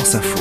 France Info.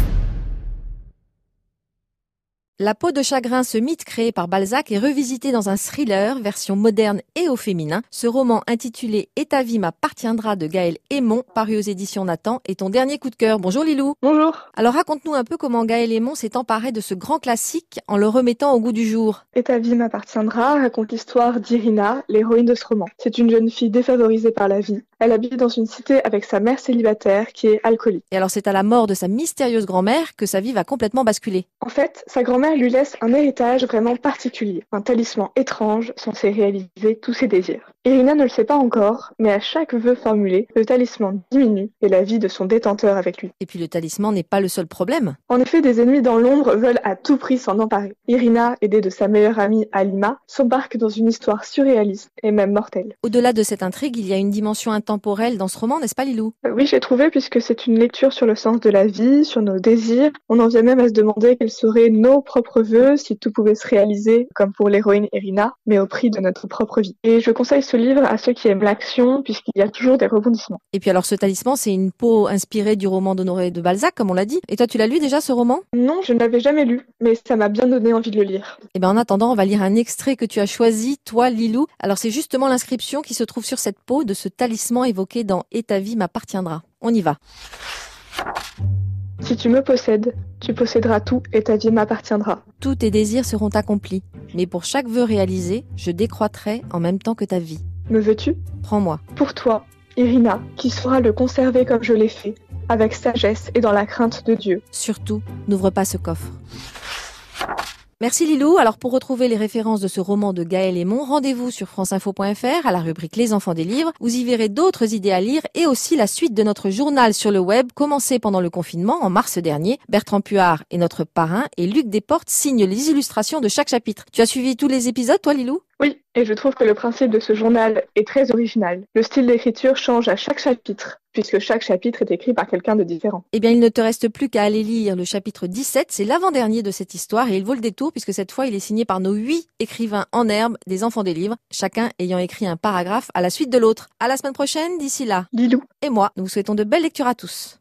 La peau de chagrin, ce mythe créé par Balzac, est revisité dans un thriller, version moderne et au féminin. Ce roman intitulé « Et ta vie m'appartiendra » de Gaëlle Hémon, paru aux éditions Nathan, est ton dernier coup de cœur. Bonjour Lilou. Bonjour. Alors raconte-nous un peu comment Gaëlle Hémon s'est emparée de ce grand classique en le remettant au goût du jour. Et ta vie m'appartiendra raconte l'histoire d'Irina, l'héroïne de ce roman. C'est une jeune fille défavorisée par la vie. Elle habite dans une cité avec sa mère célibataire qui est alcoolique. Et alors c'est à la mort de sa mystérieuse grand-mère que sa vie va complètement basculer. En fait, sa grand-mère lui laisse un héritage vraiment particulier, un talisman étrange censé réaliser tous ses désirs. Irina ne le sait pas encore, mais à chaque vœu formulé, le talisman diminue et la vie de son détenteur avec lui. Et puis le talisman n'est pas le seul problème. En effet, des ennemis dans l'ombre veulent à tout prix s'en emparer. Irina, aidée de sa meilleure amie Alima, s'embarque dans une histoire surréaliste et même mortelle. Au-delà de cette intrigue, il y a une dimension intemporelle dans ce roman, n'est-ce pas Lilou ? Oui, j'ai trouvé, puisque c'est une lecture sur le sens de la vie, sur nos désirs. On en vient même à se demander quels seraient nos propres vœux si tout pouvait se réaliser, comme pour l'héroïne Irina, mais au prix de notre propre vie. Et je conseille ce livre à ceux qui aiment l'action, puisqu'il y a toujours des rebondissements. Et puis alors ce talisman, c'est une peau inspirée du roman d'Honoré de Balzac, comme on l'a dit. Et toi, tu l'as lu déjà ce roman ? Non, je ne l'avais jamais lu, mais ça m'a bien donné envie de le lire. Et en attendant, on va lire un extrait que tu as choisi, toi Lilou. Alors c'est justement l'inscription qui se trouve sur cette peau de ce talisman évoqué dans « Et ta vie m'appartiendra ». On y va. Si tu me possèdes, tu posséderas tout et ta vie m'appartiendra. Tous tes désirs seront accomplis, mais pour chaque vœu réalisé, je décroîtrai en même temps que ta vie. Me veux-tu ? Prends-moi. Pour toi, Irina, qui saura le conserver comme je l'ai fait, avec sagesse et dans la crainte de Dieu. Surtout, n'ouvre pas ce coffre. Merci Lilou. Alors pour retrouver les références de ce roman de Gaëlle Hémon, rendez-vous sur franceinfo.fr à la rubrique Les enfants des livres. Vous y verrez d'autres idées à lire et aussi la suite de notre journal sur le web, commencé pendant le confinement en mars dernier. Bertrand Puard est notre parrain et Luc Desportes signe les illustrations de chaque chapitre. Tu as suivi tous les épisodes, toi Lilou ? Oui, et je trouve que le principe de ce journal est très original. Le style d'écriture change à chaque chapitre, puisque chaque chapitre est écrit par quelqu'un de différent. Eh bien, il ne te reste plus qu'à aller lire le chapitre 17, c'est l'avant-dernier de cette histoire et il vaut le détour puisque cette fois, il est signé par nos 8 écrivains en herbe des enfants des livres, chacun ayant écrit un paragraphe à la suite de l'autre. À la semaine prochaine, d'ici là. Lilou. Et moi, nous vous souhaitons de belles lectures à tous.